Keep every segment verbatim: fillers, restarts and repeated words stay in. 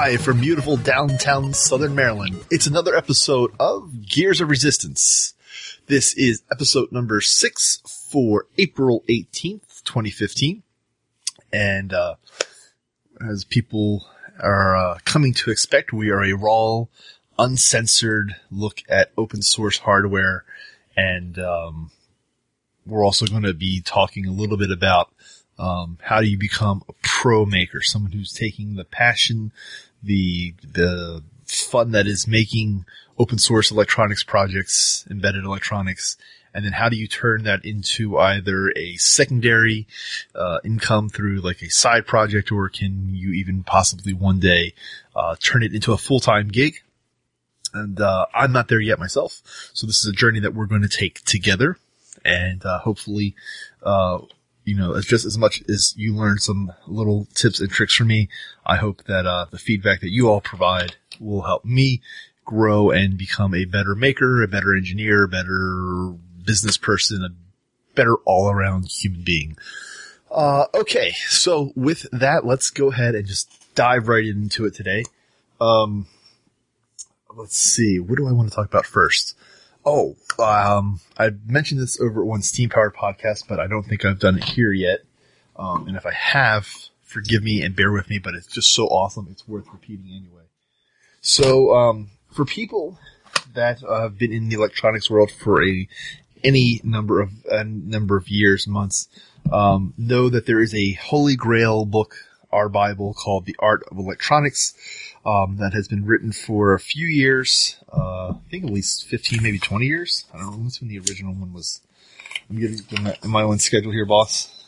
live from beautiful downtown Southern Maryland. It's another episode of Gears of Resistance. This is episode number six for April eighteenth, twenty fifteen. And, uh, as people are uh, coming to expect, we are a raw, uncensored look at open source hardware. And, um, we're also going to be talking a little bit about Um, how do you become a pro maker? Someone who's taking the passion, the, the fun that is making open source electronics projects, embedded electronics, and then how do you turn that into either a secondary, uh, income through like a side project, or can you even possibly one day, uh, turn it into a full-time gig? And, uh, I'm not there yet myself. So this is a journey that we're going to take together, and, uh, hopefully, uh, you know, it's just as much as you learn some little tips and tricks from me. I hope that, uh, the feedback that you all provide will help me grow and become a better maker, a better engineer, a better business person, a better all around human being. Uh, okay. So with that, let's go ahead and just dive right into it today. Um, let's see. What do I want to talk about first? Oh, um, I mentioned this over at one Steam Powered podcast, but I don't think I've done it here yet. Um, and if I have, forgive me and bear with me, but it's just so awesome. It's worth repeating anyway. So, um, for people that uh, have been in the electronics world for a, any number of, a number of years, months, um, know that there is a holy grail book, our Bible, called The Art of Electronics. Um, that has been written for a few years, uh, I think at least fifteen, maybe twenty years. I don't know what's when the original one was. I'm getting my, my own schedule here, boss.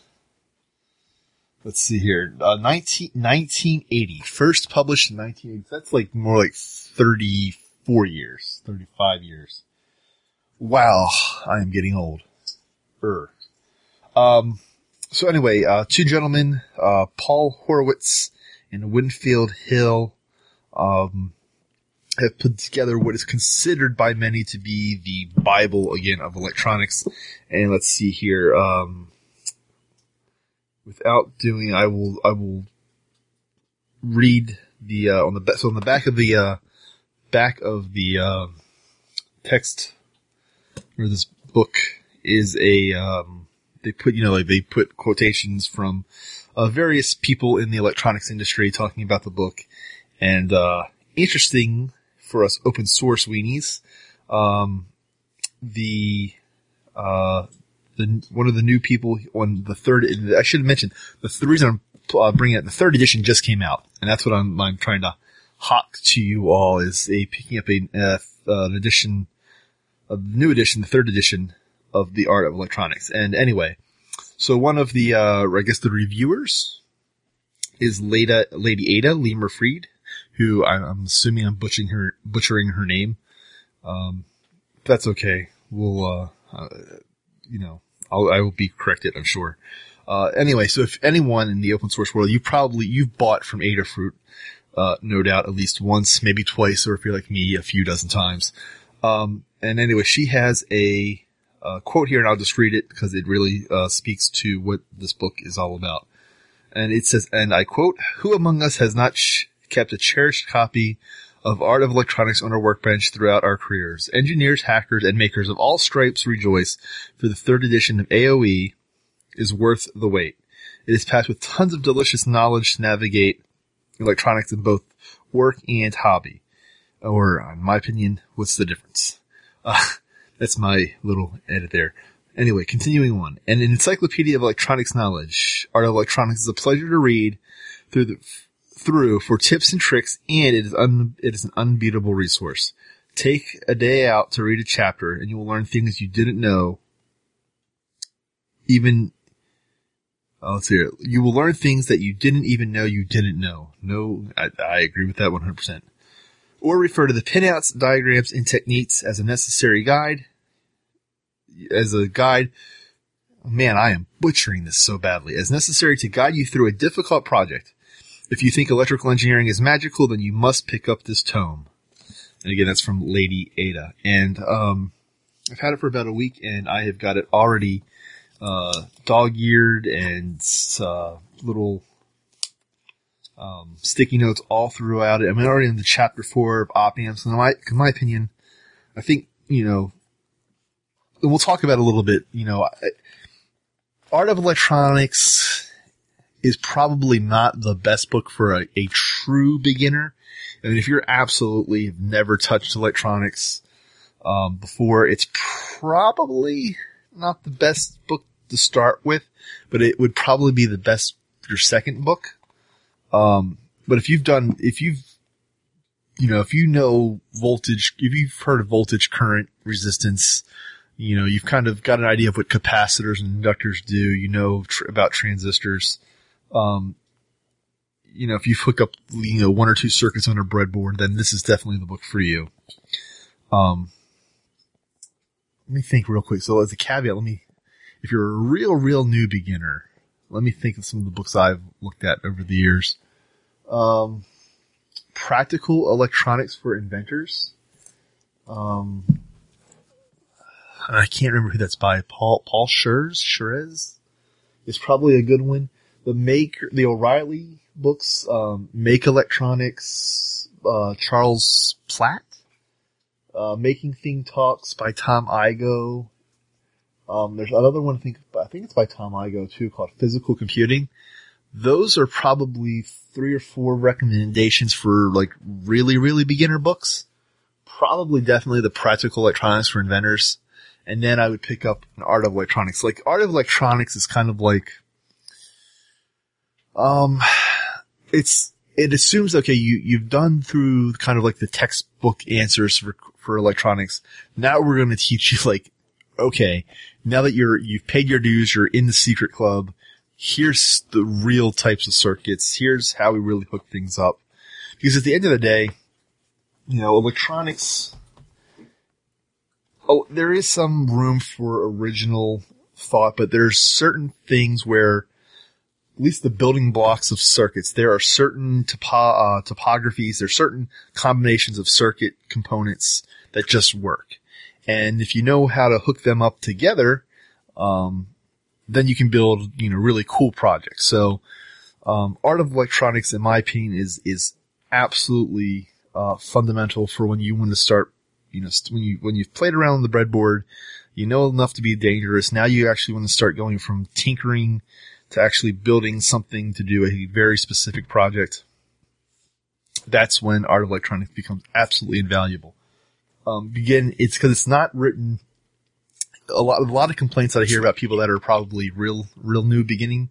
Let's see here. Uh, nineteen, nineteen eighty. First published in nineteen eighty. That's like more like thirty-four years, thirty-five years. Wow. I am getting old. Er. Um, so anyway, uh, two gentlemen, uh, Paul Horowitz and Winfield Hill, Um, have put together what is considered by many to be the Bible, again, of electronics. And let's see here, um, without doing, I will, I will read the, uh, on the, so on the back of the, uh, back of the, uh, text, or this book is a, um, they put, you know, like they put quotations from, uh, various people in the electronics industry talking about the book. And, uh, interesting for us open source weenies, um, the, uh, the, one of the new people on the third, I should have mentioned, the, the reason I'm uh, bringing it, the third edition just came out. And that's what I'm, I'm trying to hawk to you all, is a, picking up a, uh, an edition, a new edition, the third edition of The Art of Electronics. And anyway, so one of the, uh, I guess the reviewers is Leda, Lady Ada Lemur Fried, who I, I'm assuming I'm butchering her, butchering her name. Um, that's okay. We'll, uh, uh you know, I'll, I will be corrected, I'm sure. Uh, anyway, so if anyone in the open source world, you probably, you've bought from Adafruit, uh, no doubt at least once, maybe twice, or if you're like me, a few dozen times. Um, and anyway, she has a, uh, quote here, and I'll just read it because it really, uh, speaks to what this book is all about. And it says, and I quote, "Who among us has not sh- kept a cherished copy of Art of Electronics on our workbench throughout our careers? Engineers, hackers, and makers of all stripes rejoice, for the third edition of A O E is worth the wait. It is packed with tons of delicious knowledge to navigate electronics in both work and hobby." Or, in my opinion, what's the difference? Uh, that's my little edit there. Anyway, continuing on. An encyclopedia of electronics knowledge. Art of Electronics is a pleasure to read through the, through for tips and tricks, and it is un, it is an unbeatable resource. Take a day out to read a chapter, and you will learn things you didn't know. Even, oh, let's see here. You will learn things that you didn't even know you didn't know. No, I, I agree with that one hundred percent. Or refer to the pinouts, diagrams, and techniques as a necessary guide. As a guide, man, I am butchering this so badly. As necessary to guide you through a difficult project. If you think electrical engineering is magical, then you must pick up this tome. And again, that's from Lady Ada. And um, I've had it for about a week, and I have got it already uh, dog-eared and uh, little um, sticky notes all throughout it. I'm already in the chapter four of op amps, and in my, in my opinion, I think, you know, and we'll talk about it a little bit, you know, Art of Electronics is probably not the best book for a, a true beginner. I mean, if you're absolutely never touched electronics um, before, it's probably not the best book to start with, but it would probably be the best your second book. Um, but if you've done, if you've, you know, if you know voltage, if you've heard of voltage, current, resistance, you know, you've kind of got an idea of what capacitors and inductors do, you know tr- about transistors. Um, you know, if you hook up, you know, one or two circuits on a breadboard, then this is definitely the book for you. Um, let me think real quick. So as a caveat, let me, if you're a real, real new beginner, let me think of some of the books I've looked at over the years. Um, Practical Electronics for Inventors. Um, I can't remember who that's by. Paul, Paul Schurz, Schurz is probably a good one. The Make, the O'Reilly books, um, Make Electronics, uh, Charles Platt, uh, Making Thing Talks by Tom Igoe. Um, there's another one, I think, I think it's by Tom Igoe too, called Physical Computing. Those are probably three or four recommendations for like really, really beginner books. Probably definitely the Practical Electronics for Inventors. And then I would pick up an Art of Electronics. Like, Art of Electronics is kind of like, um, it's, it assumes, okay, you, you've done through kind of like the textbook answers for, for electronics. Now we're going to teach you like, okay, now that you're, you've paid your dues, you're in the secret club, here's the real types of circuits, here's how we really hook things up. Because at the end of the day, you know, electronics, oh, there is some room for original thought, but there's certain things where, at least the building blocks of circuits, there are certain topo- uh, topographies, there's certain combinations of circuit components that just work. And if you know how to hook them up together, um, then you can build, you know, really cool projects. So, um, Art of Electronics, in my opinion, is, is absolutely, uh, fundamental for when you want to start, you know, when you, when you've played around on the breadboard, you know enough to be dangerous. Now you actually want to start going from tinkering to actually building something to do a very specific project. That's when Art of Electronics becomes absolutely invaluable. Um, again, it's because it's not written. A lot, a lot of complaints that I hear about people that are probably real, real new beginning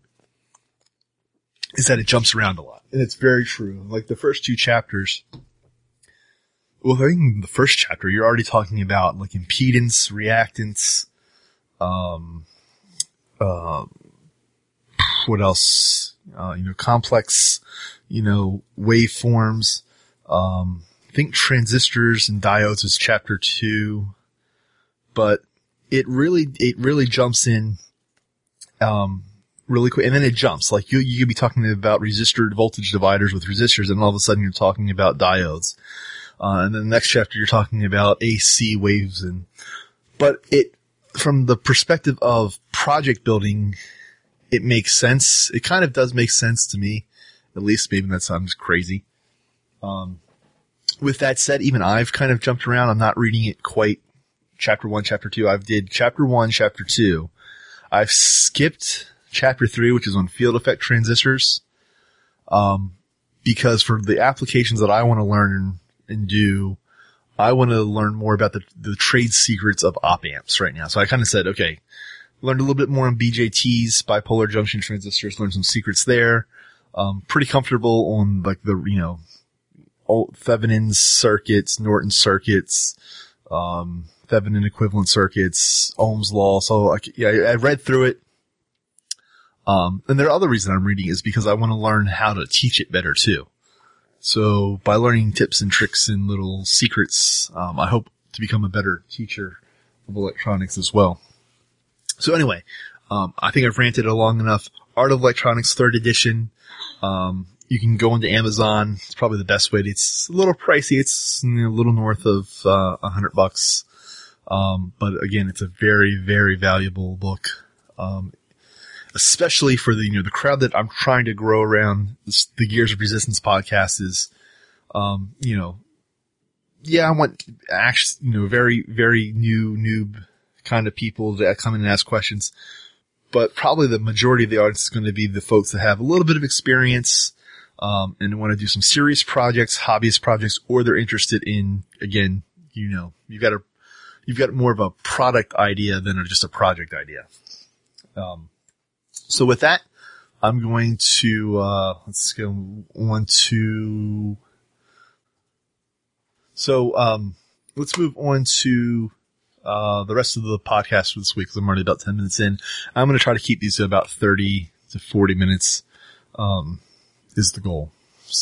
is that it jumps around a lot, and it's very true. Like the first two chapters. Well, I think the first chapter you're already talking about like impedance, reactance, um, uh, what else? Uh, you know, complex, you know, waveforms. Um, I think transistors and diodes is chapter two, but it really, it really jumps in, um, really quick. And then it jumps. Like you, you could be talking about resistor voltage dividers with resistors, and all of a sudden you're talking about diodes. Uh, and then the next chapter you're talking about A C waves and, but it, from the perspective of project building, it makes sense. It kind of does make sense to me. At least maybe that sounds crazy. Um, with that said, even I've kind of jumped around. I'm not reading it quite chapter one, chapter two. I've did chapter one, chapter two. I've skipped chapter three, which is on field effect transistors. Um, because for the applications that I want to learn and do, I want to learn more about the, the trade secrets of op amps right now. So I kind of said, okay, learned a little bit more on B J Ts, bipolar junction transistors, learned some secrets there. Um, pretty comfortable on like the, you know, Thevenin's circuits, Norton circuits, um, Thevenin equivalent circuits, Ohm's law. So I, yeah, I read through it. Um, and the other reason I'm reading is because I want to learn how to teach it better too. So by learning tips and tricks and little secrets, um, I hope to become a better teacher of electronics as well. So anyway, um, I think I've ranted long enough. Art of Electronics third edition. Um, you can go into Amazon. It's probably the best way. To, it's a little pricey. It's you know, a little north of, uh, a hundred bucks. Um, but again, it's a very, very valuable book. Um, especially for the, you know, the crowd that I'm trying to grow around this, the Gears of Resistance podcast is, um, you know, yeah, I want actually, you know, very, very new noob kind of people that come in and ask questions, but probably the majority of the audience is going to be the folks that have a little bit of experience, um, and want to do some serious projects, hobbyist projects, or they're interested in, again, you know, you've got a, you've got more of a product idea than just a project idea. Um, so with that, I'm going to, uh, let's go on to, so, um, let's move on to, uh, the rest of the podcast for this week, because I'm already about ten minutes in. I'm going to try to keep these to about thirty to forty minutes, um, is the goal.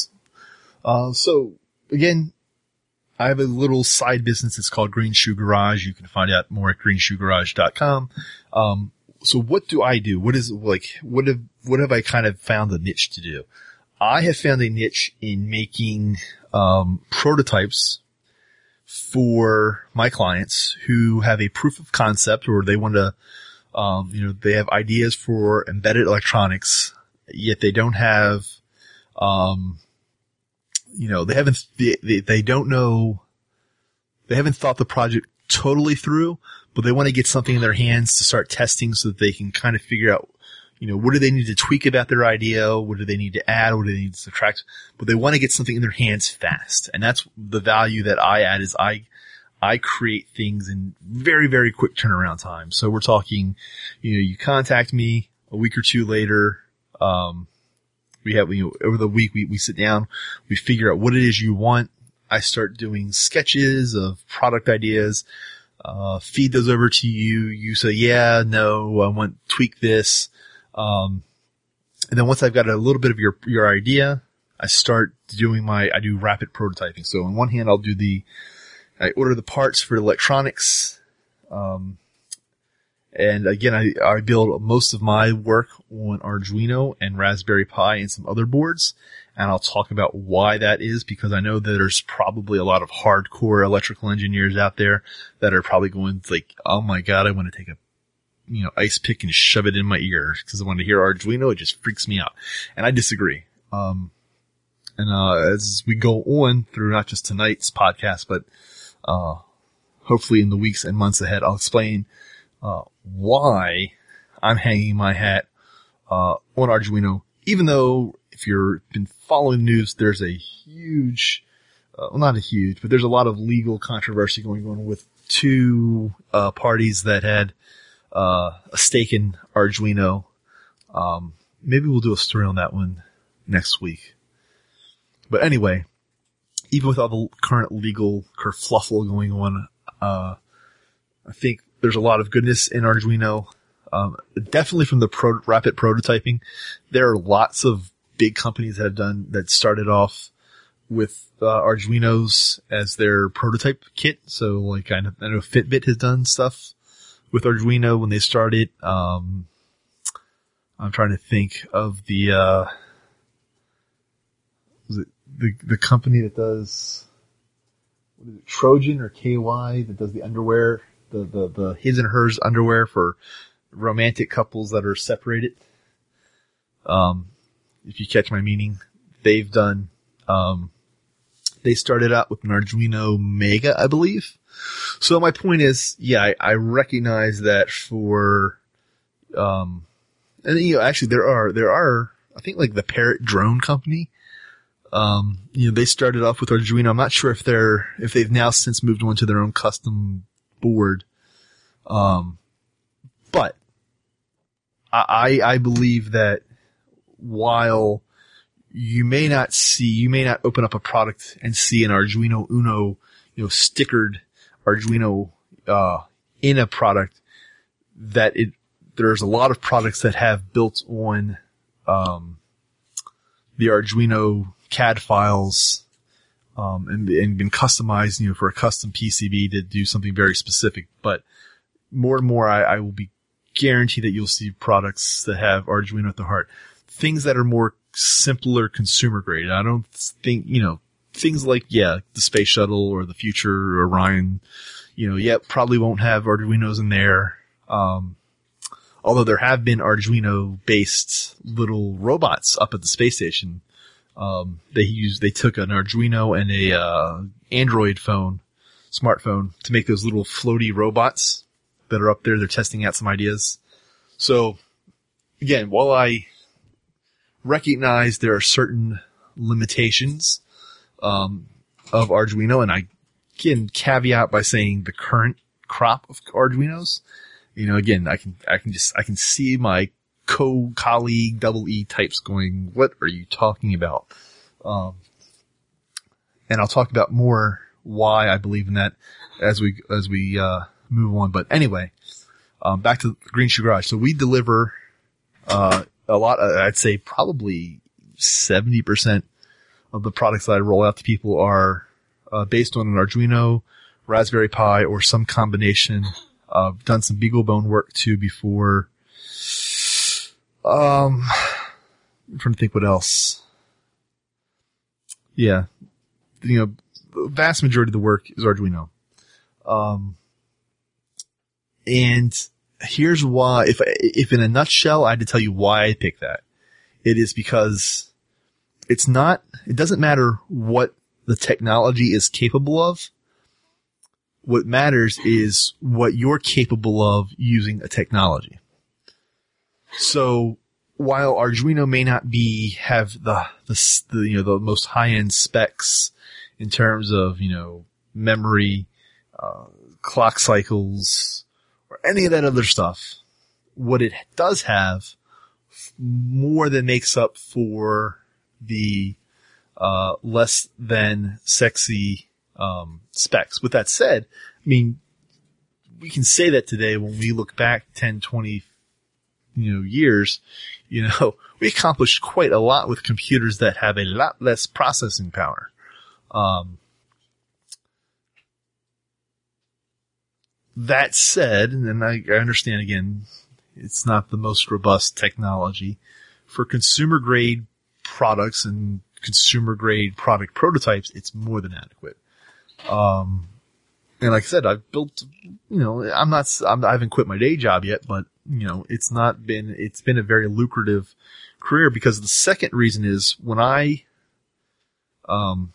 Uh, so again, I have a little side business. It's called Green Shoe Garage. You can find out more at green shoe garage dot com. Um, so what do I do? What is like, what have, what have I kind of found a niche to do? I have found a niche in making, um, prototypes for my clients who have a proof of concept, or they want to, um, you know, they have ideas for embedded electronics, yet they don't have, um, you know, they haven't, they, they, they don't know, they haven't thought the project totally through, but they want to get something in their hands to start testing so that they can kind of figure out, you know, what do they need to tweak about their idea? What do they need to add? What do they need to subtract? But they want to get something in their hands fast. And that's the value that I add is I, I create things in very, very quick turnaround time. So we're talking, you know, you contact me a week or two later. Um, we have, you know, over the week, we, we sit down, we figure out what it is you want. I start doing sketches of product ideas, uh, feed those over to you. You say, yeah, no, I want tweak this. Um, and then once I've got a little bit of your, your idea, I start doing my, I do rapid prototyping. So on one hand, I'll do the, I order the parts for electronics. Um, and again, I, I build most of my work on Arduino and Raspberry Pi and some other boards. And I'll talk about why that is, because I know that there's probably a lot of hardcore electrical engineers out there that are probably going like, oh my God, I want to take a, you know, ice pick and shove it in my ear because I want to hear Arduino. It just freaks me out. And I disagree. Um, and, uh, as we go on through not just tonight's podcast, but, uh, hopefully in the weeks and months ahead, I'll explain, uh, why I'm hanging my hat, uh, on Arduino, even though if you've been following news, there's a huge, uh, well, not a huge, but there's a lot of legal controversy going on with two, uh, parties that had, Uh, a stake in Arduino. Um, maybe we'll do a story on that one next week. But anyway, even with all the current legal kerfluffle going on, uh, I think there's a lot of goodness in Arduino. Um, definitely from the pro- rapid prototyping. There are lots of big companies that have done, that started off with, uh, Arduinos as their prototype kit. So like I know, I know Fitbit has done stuff with Arduino when they started. Um, I'm trying to think of the, uh, was it the, the company that does, what is it, Trojan or K Y that does the underwear, the, the, the his and hers underwear for romantic couples that are separated. Um, if you catch my meaning, they've done, um, they started out with an Arduino Mega, I believe. So my point is, yeah, I, I recognize that for, um, and you know, actually there are, there are, I think like the Parrot Drone Company, um, you know, they started off with Arduino. I'm not sure if they're, if they've now since moved on to their own custom board. Um, but I, I believe that while you may not see, you may not open up a product and see an Arduino Uno, you know, stickered Arduino, uh, in a product, that it, there's a lot of products that have built on, um, the Arduino C A D files, um, and, and been customized, you know, for a custom P C B to do something very specific. But more and more, I, I will be guaranteed that you'll see products that have Arduino at the heart. Things that are more simpler consumer grade. I don't think, you know, things like, yeah, the Space Shuttle or the Future or Orion, you know, yeah, probably won't have Arduinos in there. Um, although there have been Arduino-based little robots up at the space station, um, they used, they took an Arduino and a, uh, Android phone, smartphone to make those little floaty robots that are up there. They're testing out some ideas. So again, while I recognize there are certain limitations, um, of Arduino, and I can caveat by saying the current crop of Arduinos, you know, again, I can, I can just, I can see my co-colleague double E types going, what are you talking about? Um, and I'll talk about more why I believe in that as we, as we, uh, move on. But anyway, um, back to Green Shoe Garage. So we deliver, uh, a lot, uh, I'd say probably seventy percent of the products that I roll out to people are, uh, based on an Arduino, Raspberry Pi, or some combination. Uh, I've done some BeagleBone work too before. Um, I'm trying to think what else. Yeah. You know, the vast majority of the work is Arduino. Um, and here's why, if, if in a nutshell, I had to tell you why I picked that. It is because it's not, it doesn't matter what the technology is capable of. What matters is what you're capable of using a technology. So while Arduino may not be, have the, the, the you know, the most high-end specs in terms of, you know, memory, uh, clock cycles, or any of that other stuff, what it does have more than makes up for the, uh, less than sexy, um, specs. With that said, I mean, we can say that today when we look back ten, twenty, you know, years, you know, we accomplished quite a lot with computers that have a lot less processing power. Um, that said, and I, I understand again, it's not the most robust technology. For consumer grade products and consumer grade product prototypes, it's more than adequate. Um, and like I said, I've built, you know, I'm not, I'm, I haven't quit my day job yet, but, you know, it's not been, it's been a very lucrative career because the second reason is when I, um,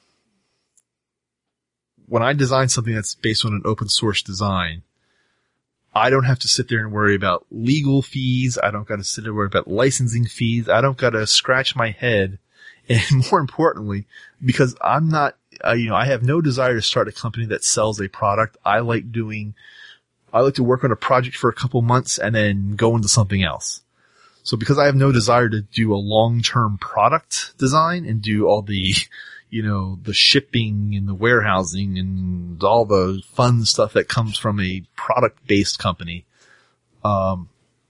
when I design something that's based on an open source design, I don't have to sit there and worry about legal fees. I don't got to sit there and worry about licensing fees. I don't got to scratch my head. And more importantly, because I'm not, uh, you know, I have no desire to start a company that sells a product. I like doing, I like to work on a project for a couple months and then go into something else. So because I have no desire to do a long-term product design and do all the, you know, the shipping and the warehousing and all the fun stuff that comes from a product-based company, um,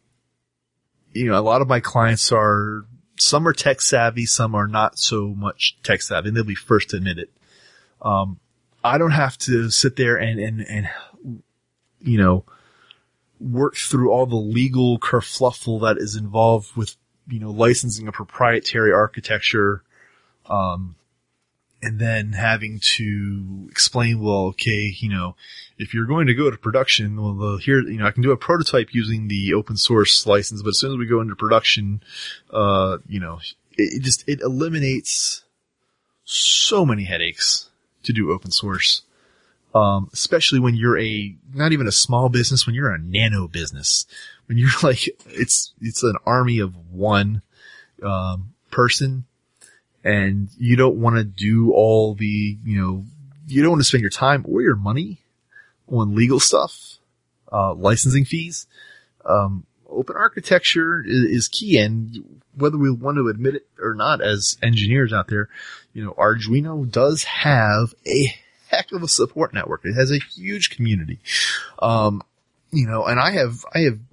you know, a lot of my clients are, some are tech savvy, some are not so much tech savvy, and they'll be first to admit it. Um, I don't have to sit there and, and, and, you know, work through all the legal kerfluffle that is involved with, you know, licensing a proprietary architecture, um, and then having to explain, well, okay, you know, if you're going to go to production, well, the, here, you know, I can do a prototype using the open source license, but as soon as we go into production, uh, you know, it, it just, it eliminates so many headaches to do open source. Um, especially when you're a, not even a small business, when you're a nano business, when you're like, it's, it's an army of one, um, person. And you don't want to do all the, you know, you don't want to spend your time or your money on legal stuff, uh, licensing fees. Um, open architecture is, is key. And whether we want to admit it or not as engineers out there, you know, Arduino does have a heck of a support network. It has a huge community. Um, you know, and I have, I have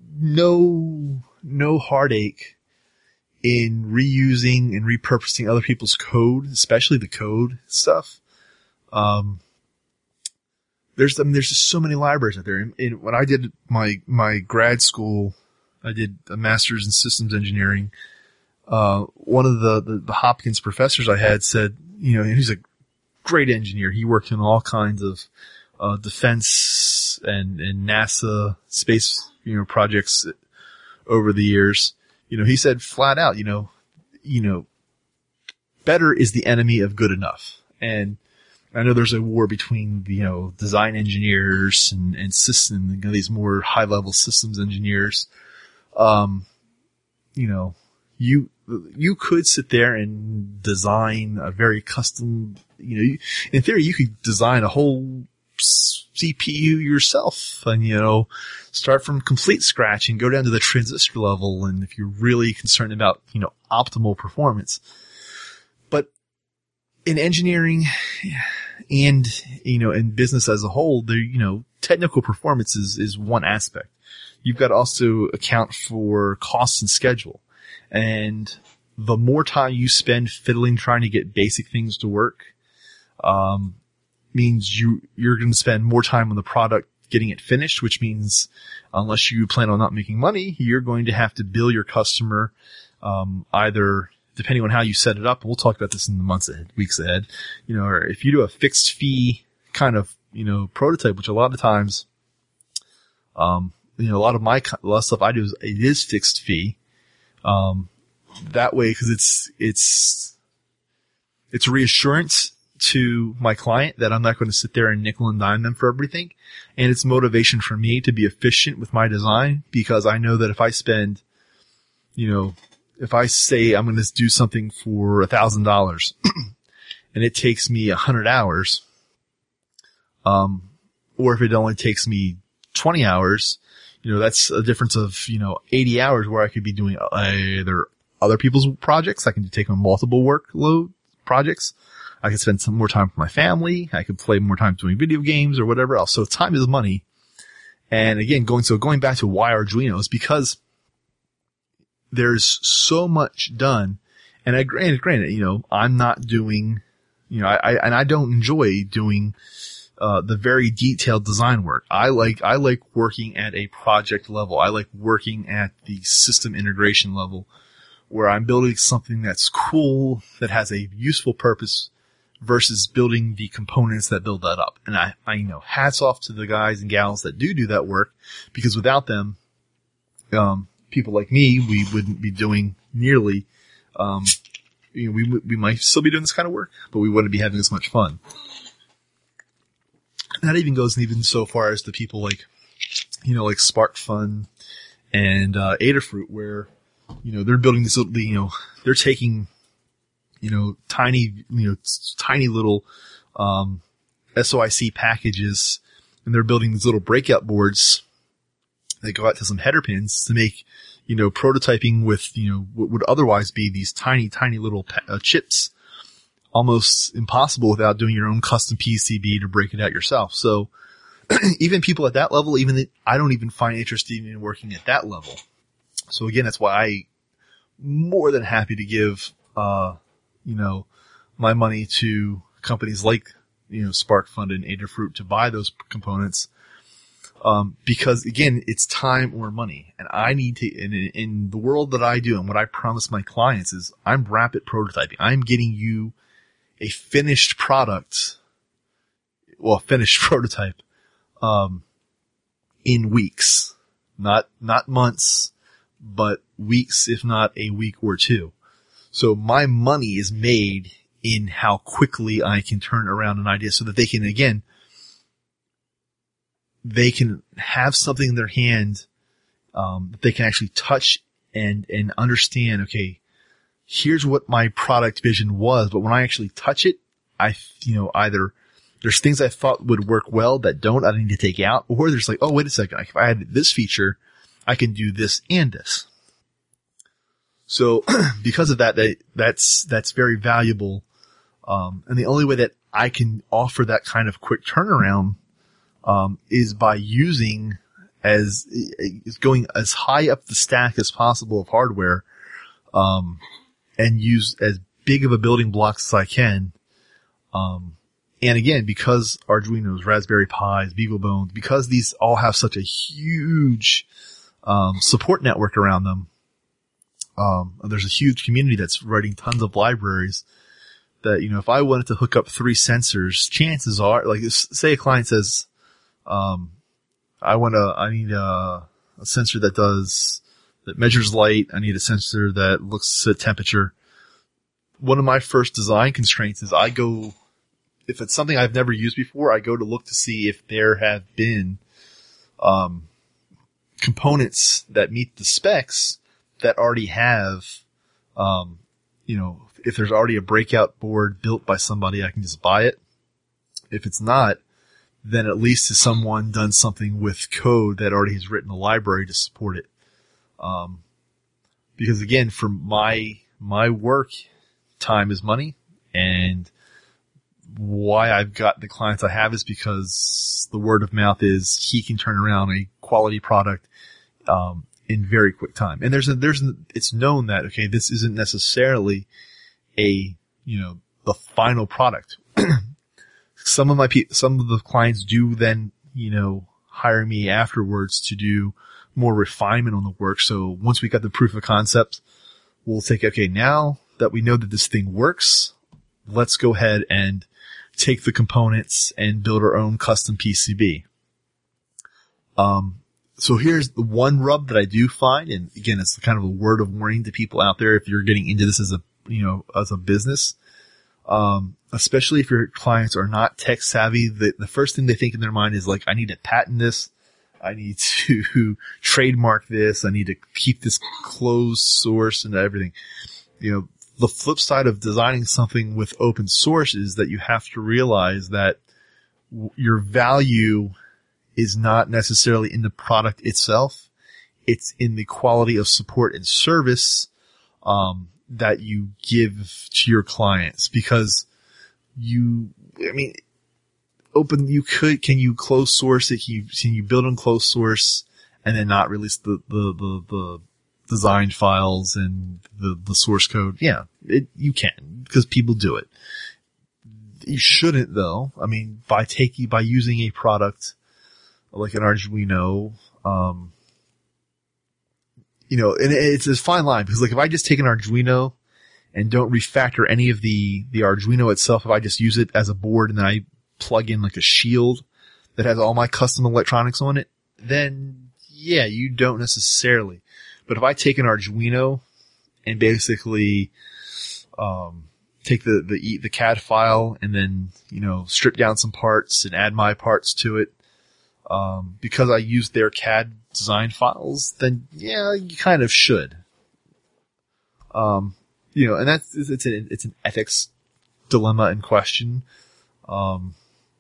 no, no heartache in reusing and repurposing other people's code, especially the code stuff. Um, there's, I mean, there's just so many libraries out there. And, and when I did my, my grad school, I did a master's in systems engineering. Uh, one of the, the, the Hopkins professors I had said, you know, he's a great engineer. He worked in all kinds of, uh, defense and, and NASA space, you know, projects. over the years, you know, he said flat out, you know, you know, better is the enemy of good enough. And I know there's a war between, you know, design engineers and, and system, you know, these more high level systems engineers. Um, you know, you, you could sit there and design a very custom, you know, in theory, you could design a whole C P U yourself and, you know, start from complete scratch and go down to the transistor level. And if you're really concerned about, you know, optimal performance, but in engineering and, you know, in business as a whole, there, you know, technical performance is, is one aspect. You've got to also account for cost and schedule. And the more time you spend fiddling trying to get basic things to work, um, means you, you're going to spend more time on the product getting it finished, which means unless you plan on not making money, you're going to have to bill your customer, um, either depending on how you set it up. We'll talk about this in the months ahead, weeks ahead, you know, or if you do a fixed fee kind of, you know, prototype, which a lot of times, um, you know, a lot of my, a lot of stuff I do is, it is fixed fee. Um, that way, cause it's, it's, it's reassurance to my client that I'm not going to sit there and nickel and dime them for everything. And it's motivation for me to be efficient with my design, because I know that if I spend, you know, if I say I'm going to do something for a thousand dollars and it takes me a hundred hours, um, or if it only takes me twenty hours, you know, that's a difference of, you know, eighty hours where I could be doing either other people's projects. I can take on multiple workload projects. I could spend some more time with my family. I could play more time doing video games or whatever else. So time is money. And again, going, so going back to why Arduino is because there's so much done. And I, granted, granted, you know, I'm not doing, you know, I, I and I don't enjoy doing, uh, the very detailed design work. I like, I like working at a project level. I like working at the system integration level where I'm building something that's cool, that has a useful purpose, versus building the components that build that up. And I, I, you know, hats off to the guys and gals that do do that work, because without them, um, people like me, we wouldn't be doing nearly, um, you know, we, we might still be doing this kind of work, but we wouldn't be having as much fun. And that even goes even so far as the people like, you know, like SparkFun and, uh, Adafruit, where, you know, they're building this, you know, they're taking, you know, tiny, you know, tiny little, um, S O I C packages, and they're building these little breakout boards that go out to some header pins to make, you know, prototyping with, you know, what would otherwise be these tiny, tiny little pa- uh, chips almost impossible without doing your own custom P C B to break it out yourself. So even people at that level, even the, I don't even find interesting in working at that level. So again, that's why I more than happy to give, uh, you know, my money to companies like, you know, SparkFun and Adafruit to buy those components. Um, because again, it's time or money. And I need to, in, in the world that I do and what I promise my clients is I'm rapid prototyping. I'm getting you a finished product, well, finished prototype, um, in weeks, not, not months, but weeks, if not a week or two. So my money is made in how quickly I can turn around an idea so that they can, again, they can have something in their hand, um, that they can actually touch and, and understand, okay, here's what my product vision was, but when I actually touch it, I, you know, either there's things I thought would work well that don't, I need to take out, or there's like, oh, wait a second, if I had this feature, I can do this and this. So because of that, that, that's, that's very valuable. Um, and the only way that I can offer that kind of quick turnaround, um, is by using as, is going as high up the stack as possible of hardware, um, and use as big of a building blocks as I can. Um, and again, because Arduinos, Raspberry Pis, BeagleBones, because these all have such a huge, um, support network around them, Um, there's a huge community that's writing tons of libraries that, you know, if I wanted to hook up three sensors, chances are, like, say a client says, um, I want to, I need a, a sensor that does that measures light. I need a sensor that looks at temperature. One of my first design constraints is I go, if it's something I've never used before, I go to look to see if there have been, um, components that meet the specs that already have, um, you know, if there's already a breakout board built by somebody, I can just buy it. If it's not, then at least has someone done something with code that already has written a library to support it. Um, because again, for my, my work, time is money, and why I've got the clients I have is because the word of mouth is he can turn around a quality product, um, in very quick time. And there's a, there's, a, it's known that, okay, this isn't necessarily a, you know, the final product. Some of my pe- some of the clients do then, you know, hire me afterwards to do more refinement on the work. So once we got the proof of concept, we'll take, okay, now that we know that this thing works, let's go ahead and take the components and build our own custom P C B. Um, so here's the one rub that I do find. And again, it's kind of a word of warning to people out there. If you're getting into this as a, you know, as a business, um, especially if your clients are not tech savvy, the, the first thing they think in their mind is like, I need to patent this. I need to trademark this. I need to keep this closed source and everything. You know, the flip side of designing something with open source is that you have to realize that w- your value is not necessarily in the product itself. It's in the quality of support and service, um, that you give to your clients, because you, I mean, open, you could, can you close source it? Can you, can you build on closed source and then not release the, the, the, the design files and the, the source code? Yeah, it, you can, because people do it. You shouldn't though. I mean, by taking, by using a product like an Arduino, um, you know, and it's a fine line, because like if I just take an Arduino and don't refactor any of the, the Arduino itself, if I just use it as a board and then I plug in like a shield that has all my custom electronics on it, then yeah, you don't necessarily. But if I take an Arduino and basically, um, take the, the, the C A D file and then, you know, strip down some parts and add my parts to it, um, because I used their C A D design files, then yeah, you kind of should. Um, you know, and that's, it's an, it's an ethics dilemma in question. Um,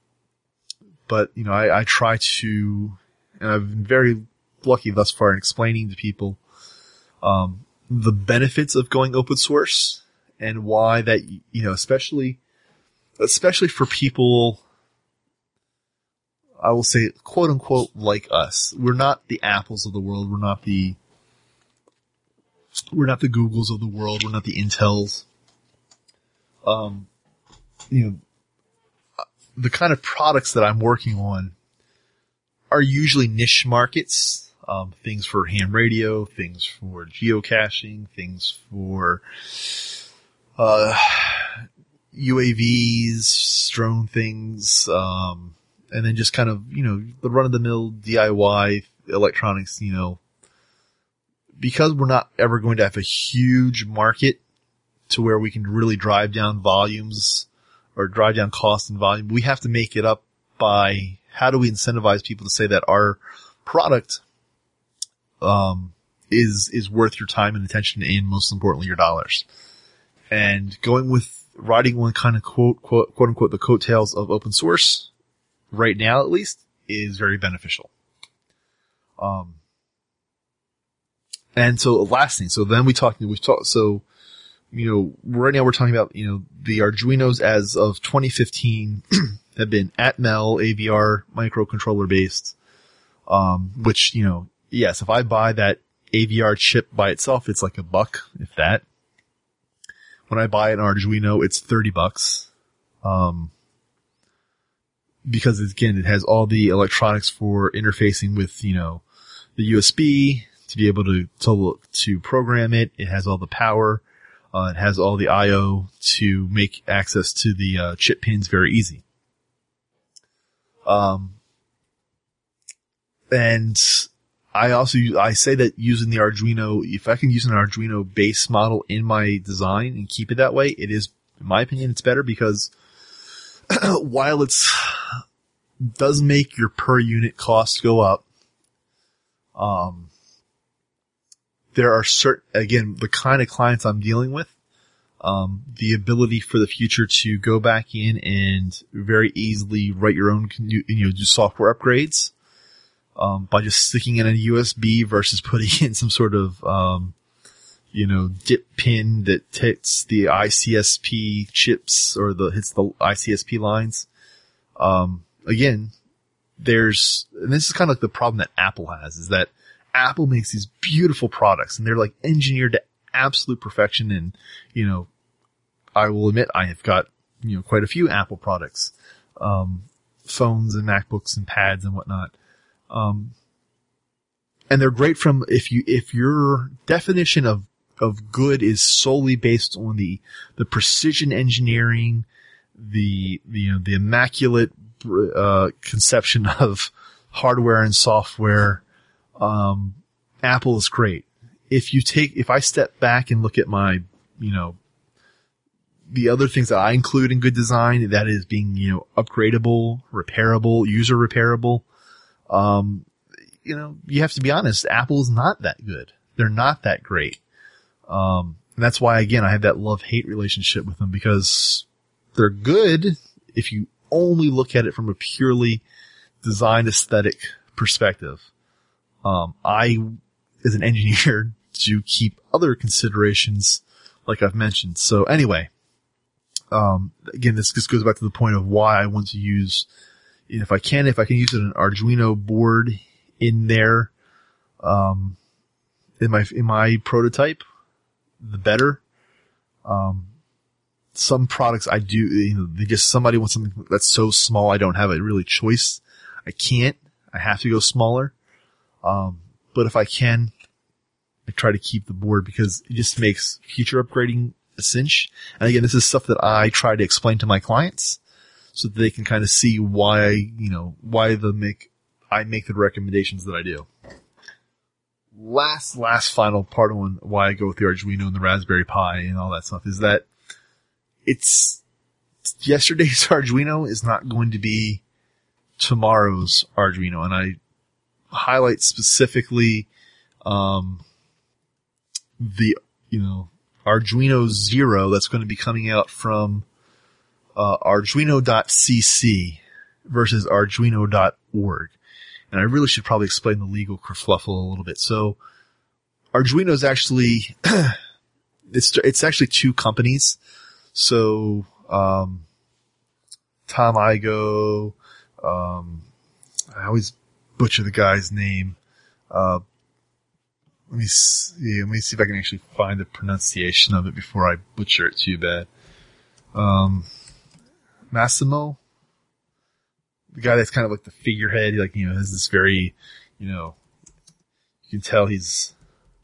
but, you know, I, I try to, and I've been very lucky thus far in explaining to people, um, the benefits of going open source and why that, you know, especially, especially for people, I will say, quote unquote, like us. We're not the Apples of the world. We're not the, we're not the Googles of the world. We're not the Intels. Um, you know, the kind of products that I'm working on are usually niche markets. Um, things for ham radio, things for geocaching, things for, uh, U A Vs, drone things, um, and then just kind of, you know, the run-of-the-mill D I Y electronics, you know, because we're not ever going to have a huge market to where we can really drive down volumes or drive down cost and volume. We have to make it up by how do we incentivize people to say that our product, um, is, is worth your time and attention and most importantly your dollars. And going with riding one kind of quote, quote, quote unquote, the coattails of open source, right now, at least, is very beneficial. Um, and so last thing, so then we talked, we talked, so, you know, right now we're talking about, you know, the Arduinos as of twenty fifteen have been Atmel A V R microcontroller based, um, which, you know, yes, if I buy that A V R chip by itself, it's like a buck, if that. When I buy an Arduino, it's thirty bucks. Um, because again, it has all the electronics for interfacing with, you know, the U S B to be able to, to, to program it. It has all the power. Uh, it has all the I O to make access to the, uh, chip pins very easy. Um, and I also, I say that using the Arduino, if I can use an Arduino base model in my design and keep it that way, it is, in my opinion, it's better because while it's, does make your per unit cost go up, um, there are certain, again, the kind of clients I'm dealing with, um, the ability for the future to go back in and very easily write your own, you know, do software upgrades, um, by just sticking in a U S B versus putting in some sort of, um, you know, dip pin that hits the I C S P chips or the, hits the I C S P lines. Um, again, there's, and this is kind of like the problem that Apple has, is that Apple makes these beautiful products and they're like engineered to absolute perfection. And, you know, I will admit I have got, you know, quite a few Apple products, um, phones and MacBooks and pads and whatnot. Um, and they're great from, if you, if your definition of, of good is solely based on the, the precision engineering, the, the, you know, the immaculate, uh, conception of hardware and software, um, Apple is great. If you take, if I step back and look at my, you know, the other things that I include in good design, that is being, you know, upgradable, repairable, user repairable, um, you know, you have to be honest, Apple is not that good. They're not that great. Um, and that's why, again, I have that love-hate relationship with them, because they're good if you only look at it from a purely design aesthetic perspective. Um, I, as an engineer, do keep other considerations, like I've mentioned. So anyway, um, again, this just goes back to the point of why I want to use, if I can, if I can use an Arduino board in there, um, in my, in my prototype, the better. Um, some products I do, you know, they just, somebody wants something that's so small I don't have a really choice. I can't. I have to go smaller. Um, but if I can, I try to keep the board because it just makes future upgrading a cinch. And again, this is stuff that I try to explain to my clients so that they can kind of see why, you know, why the make, I make the recommendations that I do. Last, last final part on why I go with the Arduino and the Raspberry Pi and all that stuff is that it's, yesterday's Arduino is not going to be tomorrow's Arduino. And I highlight specifically, um, the, you know, Arduino Zero that's going to be coming out from, uh, Arduino dot c c versus Arduino dot org. And I really should probably explain the legal kerfluffle a little bit. So Arduino is actually, it's, it's actually two companies. So, um, Tom Igoe, um, I always butcher the guy's name. Uh, let me see, let me see if I can actually find the pronunciation of it before I butcher it too bad. Um, Massimo? The guy that's kind of like the figurehead, like, you know, has this very, you know, you can tell he's,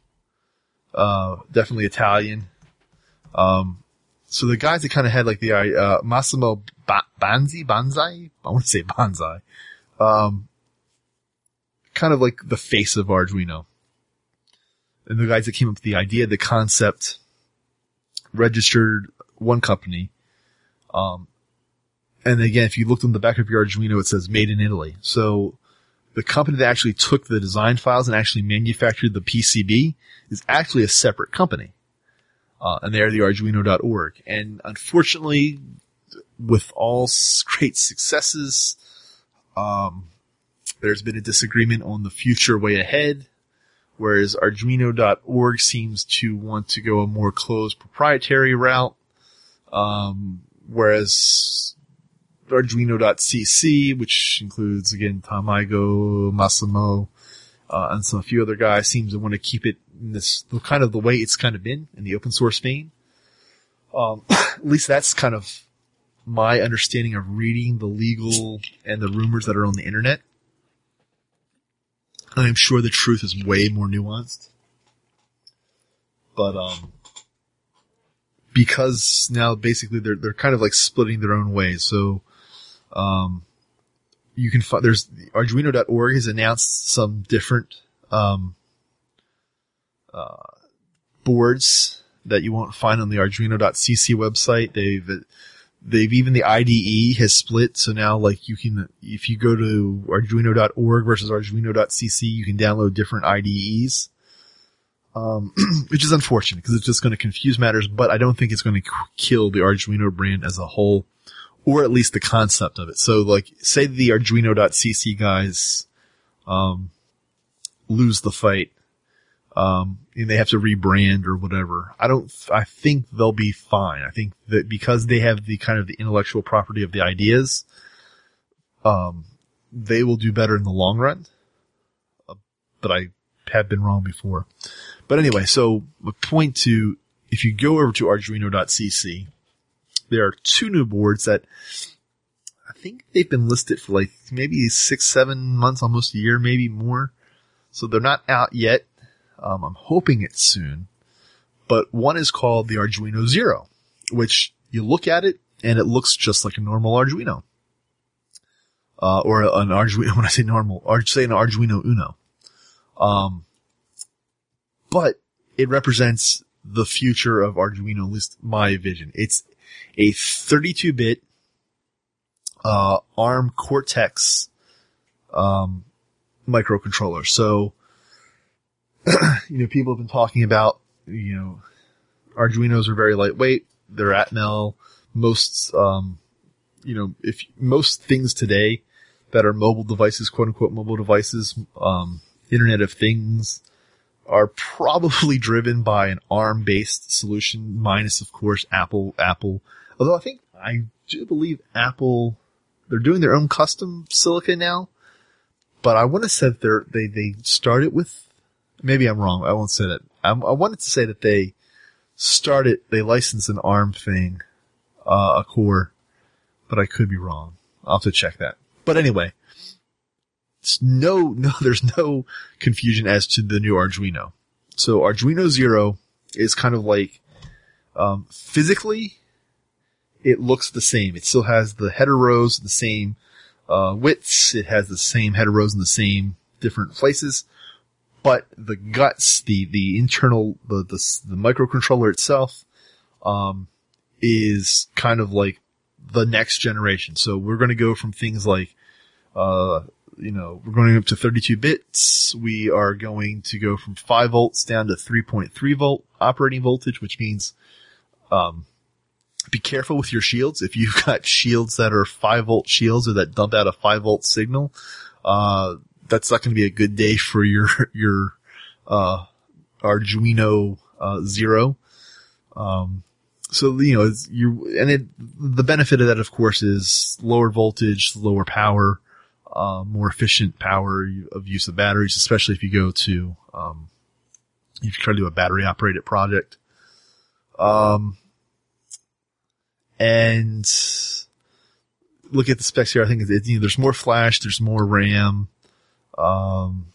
uh, definitely Italian. Um, so the guys that kind of had like the, uh, Massimo ba- Banzi, Banzai? I want to say Banzai. Um, kind of like the face of Arduino. And the guys that came up with the idea, the concept, registered one company. Um, and again, if you looked on the back of your Arduino, it says made in Italy. So the company that actually took the design files and actually manufactured the P C B is actually a separate company. Uh, and they're the Arduino dot org. And unfortunately, with all great successes, um, there's been a disagreement on the future way ahead, whereas Arduino dot org seems to want to go a more closed proprietary route, um, whereas Arduino dot c c, which includes, again, Tom Igoe, Massimo, uh, and some a few other guys, seems to want to keep it in this kind of the way it's kind of been in the open source vein. Um, at least that's kind of my understanding of reading the legal and the rumors that are on the internet. I'm sure the truth is way more nuanced. But, um, because now basically they're, they're kind of like splitting their own ways. So, um, you can find, there's, Arduino dot org has announced some different, um, uh, boards that you won't find on the Arduino dot c c website. They've, they've even the I D E has split. So now like you can, if you go to arduino dot org versus arduino dot c c, you can download different I D Es. Um, which is unfortunate because it's just going to confuse matters, but I don't think it's going to kill the Arduino brand as a whole, or at least the concept of it. So like, say the arduino dot c c guys, um, lose the fight. Um, and they have to rebrand or whatever. I don't, I think they'll be fine. I think that because they have the kind of the intellectual property of the ideas, um, they will do better in the long run. Uh, but I have been wrong before. But anyway, so my point to, if you go over to arduino dot c c, there are two new boards that I think they've been listed for like maybe six, seven months, almost a year, maybe more. So they're not out yet. Um, I'm hoping it's soon, but one is called the Arduino Zero, which you look at it and it looks just like a normal Arduino. Uh, or an Arduino, when I say normal, or say an Arduino Uno. Um, but it represents the future of Arduino, at least my vision. It's a thirty-two bit, uh, ARM Cortex, um, microcontroller. So, you know, people have been talking about, you know, Arduinos are very lightweight. They're Atmel. Most, um, you know, if most things today that are mobile devices, quote unquote mobile devices, um, Internet of Things, are probably driven by an ARM based solution, minus of course Apple, Apple. Although I think, I do believe Apple, they're doing their own custom silicon now, but I want to say that they're, they, they started with, maybe I'm wrong. I won't say that. I, I wanted to say that they started, they licensed an ARM thing, uh, a core, but I could be wrong. I'll have to check that. But anyway, it's no, no, there's no confusion as to the new Arduino. So Arduino Zero is kind of like, um, physically, it looks the same. It still has the header rows, the same, uh, widths. It has the same header rows in the same different places. But the guts, the, the internal, the, the, the microcontroller itself, um, is kind of like the next generation. So we're going to go from things like, uh, you know, we're going up to thirty-two bits. We are going to go from five volts down to three point three volt operating voltage, which means, um, be careful with your shields. If you've got shields that are five volt shields or that dump out a five volt signal, uh, that's not going to be a good day for your, your, uh, Arduino, uh, Zero. Um, so, you know, it's, you, and it, the benefit of that, of course, is lower voltage, lower power, uh, more efficient power of use of batteries, especially if you go to, um, if you try to do a battery operated project. Um, and look at the specs here. I think it's, you know, there's more flash, there's more RAM. Um,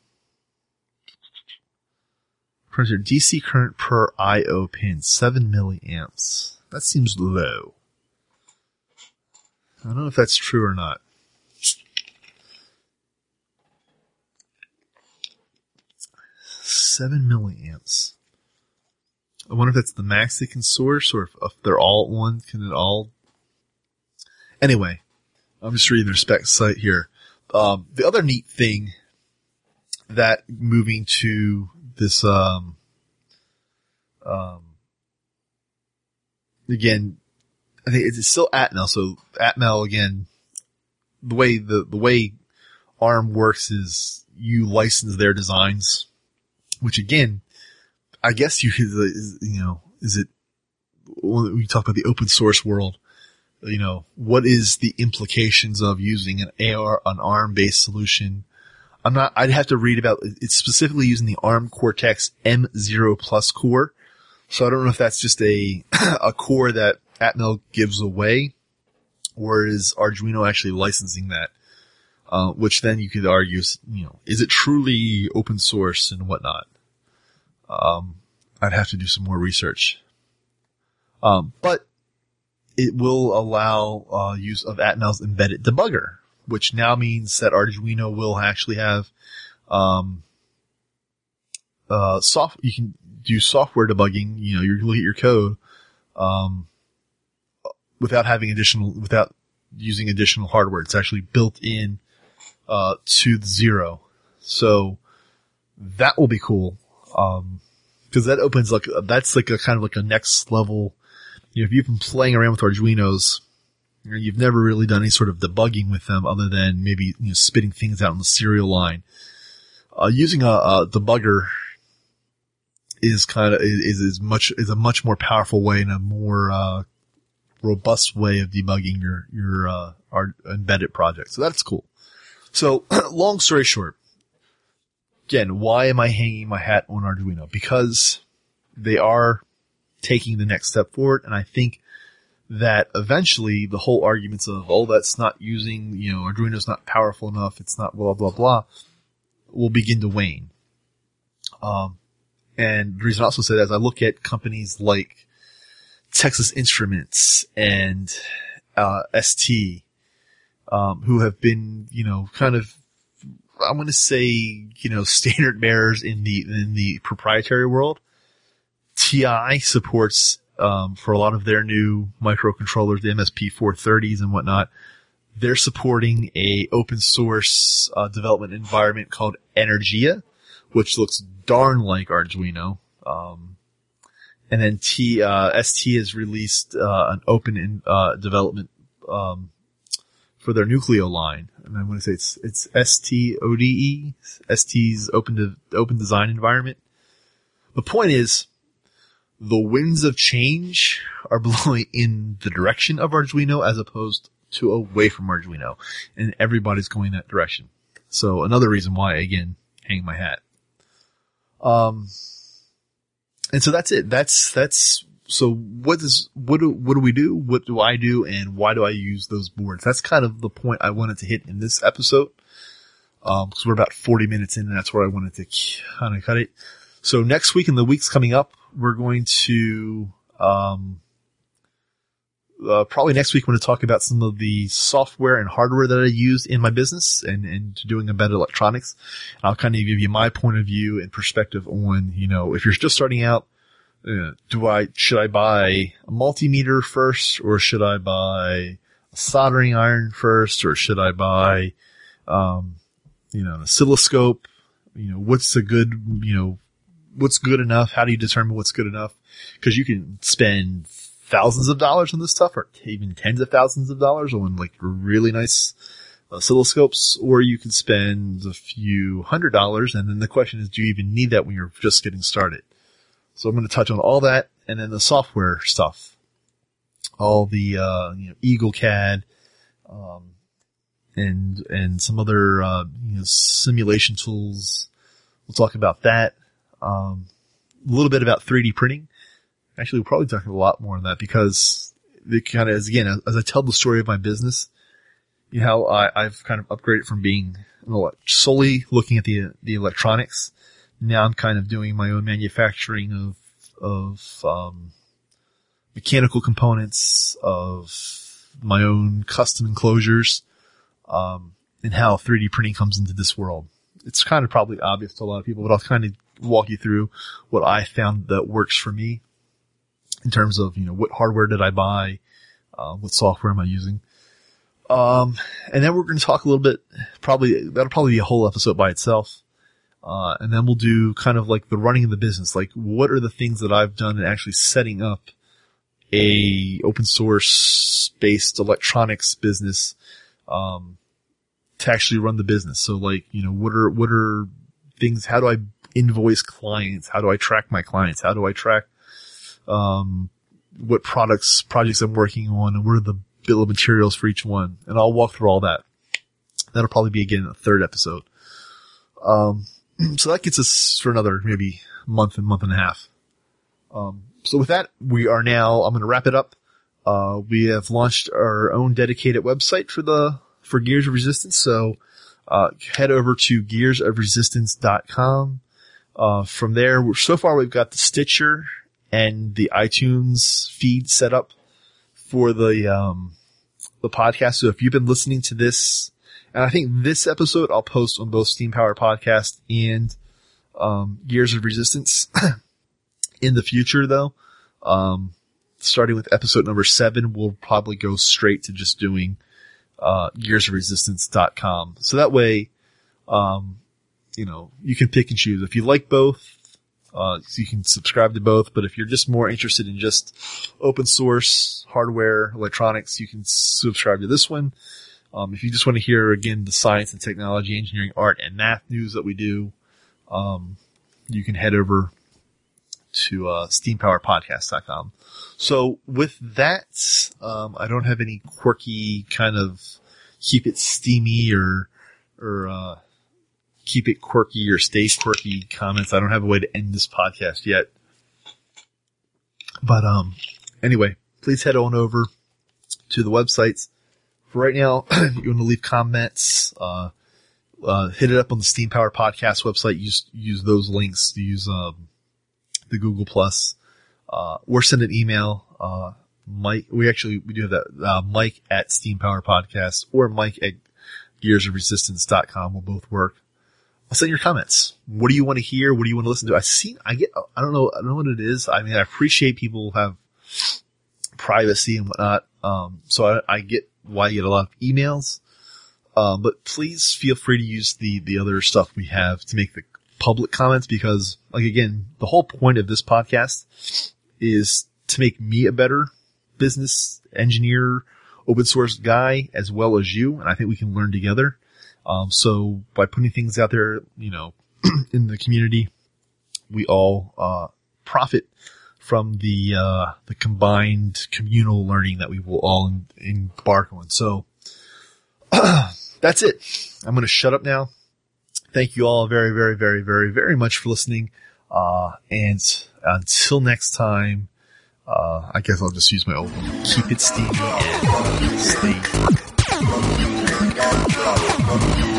D C current per I O pin, seven milliamps. That seems low. I don't know if that's true or not. Seven milliamps. I wonder if that's the max they can source, or if, if they're all at one, can it all? Anyway, I'm just reading their spec site here. Um, the other neat thing that moving to this, um, um, again, I think it's still Atmel. So Atmel, again, the way the, the way ARM works is you license their designs, which again, I guess you, you know, is it, when we talk about the open source world, you know, what is the implications of using an A R, an ARM based solution? I'm not, I'd have to read about, it's specifically using the ARM Cortex M zero plus core. So I don't know if that's just a, a core that Atmel gives away, or is Arduino actually licensing that? Uh, which then you could argue, you know, is it truly open source and whatnot? Um, I'd have to do some more research. Um, but it will allow, uh, use of Atmel's embedded debugger, which now means that Arduino will actually have, um, uh, soft, you can do software debugging. You know, you look at your code, um, without having additional, without using additional hardware. It's actually built in, uh, to the Zero. So that will be cool. Um, cause that opens like, that's like a kind of like a next level. You know, if you've been playing around with Arduinos, you know, you've never really done any sort of debugging with them other than maybe, you know, spitting things out on the serial line. Uh, using a, a debugger is kind of, is, is much, is a much more powerful way and a more, uh, robust way of debugging your, your, uh, our embedded project. So that's cool. So long story short, again, why am I hanging my hat on Arduino? Because they are taking the next step forward. And I think that eventually the whole arguments of, oh, that's not using, you know, Arduino's not powerful enough. It's not blah, blah, blah, will begin to wane. Um, and the reason I also say that is I look at companies like Texas Instruments and, uh, S T, um, who have been, you know, kind of, I'm going to say, you know, standard bearers in the, in the proprietary world. T I supports, um, for a lot of their new microcontrollers, the M S P four thirties and whatnot. They're supporting a open source, uh, development environment called Energia, which looks darn like Arduino. Um, and then T, uh, S T has released, uh, an open, in, uh, development, um, for their Nucleo line. And I'm going to say it's, it's S T O D E, S T's open to, open design environment. The point is, the winds of change are blowing in the direction of Arduino as opposed to away from Arduino. And everybody's going that direction. So another reason why, again, hang my hat. Um, and so that's it. That's, that's, so what is, what do, what do we do? What do I do? And why do I use those boards? That's kind of the point I wanted to hit in this episode. Um, cause we're about forty minutes in and that's where I wanted to kind of cut it. So next week and the weeks coming up, we're going to, um, uh, probably next week I'm going to talk about some of the software and hardware that I used in my business and, and doing embedded electronics. And I'll kind of give you my point of view and perspective on, you know, if you're just starting out, uh, do I, should I buy a multimeter first or should I buy a soldering iron first or should I buy, um, you know, an oscilloscope? You know, what's a good, you know, what's good enough? How do you determine what's good enough? Cause you can spend thousands of dollars on this stuff or even tens of thousands of dollars on like really nice oscilloscopes, or you can spend a few hundred dollars. And then the question is, do you even need that when you're just getting started? So I'm going to touch on all that and then the software stuff, all the, uh, you know, EagleCAD, um, and, and some other, uh, you know, simulation tools. We'll talk about that. Um, a little bit about three D printing. Actually, we'll probably talk a lot more on that because it kind of is, again, as, as I tell the story of my business, you know, I, I've kind of upgraded from being solely looking at the, the electronics. Now I'm kind of doing my own manufacturing of, of, um, mechanical components, of my own custom enclosures, um, and how three D printing comes into this world. It's kind of probably obvious to a lot of people, but I'll kind of walk you through what I found that works for me in terms of, you know, what hardware did I buy? Uh, what software am I using? Um, and then we're going to talk a little bit, probably, that'll probably be a whole episode by itself. Uh, and then we'll do kind of like the running of the business. Like, what are the things that I've done in actually setting up a open source based electronics business, um, to actually run the business. So like, you know, what are, what are things, how do I invoice clients? How do I track my clients? How do I track, um, what products, projects I'm working on and what are the bill of materials for each one? And I'll walk through all that. That'll probably be again a third episode. Um, so that gets us for another maybe month and month and a half. Um, so with that, we are now, I'm going to wrap it up. Uh, we have launched our own dedicated website for the, for Gears of Resistance. So, uh, head over to gears of resistance dot com. Uh, from there, we're, so far we've got the Stitcher and the iTunes feed set up for the, um, the podcast. So if you've been listening to this, and I think this episode I'll post on both Steam Power Podcast and, um, Gears of Resistance. In the future, though, um, starting with episode number seven, we'll probably go straight to just doing uh, gears of resistance dot com. So that way, um, you know, you can pick and choose. If you like both, uh, you can subscribe to both. But if you're just more interested in just open source hardware, electronics, you can subscribe to this one. Um, if you just want to hear, again, the science and technology, engineering, art, and math news that we do, um, you can head over to uh, steam power podcast dot com. So with that, um, I don't have any quirky kind of keep it steamy or or uh, keep it quirky or stay quirky comments. I don't have a way to end this podcast yet. But um, anyway, please head on over to the websites. For right now, if you want to leave comments, uh, uh, hit it up on the Steam Power Podcast website. Use use those links. Use um, the Google Plus, uh, or send an email, uh, Mike, we actually, we do have that, uh, Mike at Steam Power Podcast or Mike at gears of resistance dot com will both work. I'll send your comments. What do you want to hear? What do you want to listen to? I see, I get, I don't know, I don't know what it is. I mean, I appreciate people have privacy and whatnot. Um, so I, I get why you get a lot of emails. Um, but please feel free to use the, the other stuff we have to make the public comments, because, like, again, the whole point of this podcast is to make me a better business engineer, open source guy, as well as you. And I think we can learn together. Um, so by putting things out there, you know, in the community, we all, uh, profit from the, uh, the combined communal learning that we will all embark on. So that's it. I'm going to shut up now. Thank you all very, very, very, very, very much for listening. Uh, and until next time, uh, I guess I'll just use my old one. Keep it steamy and stay.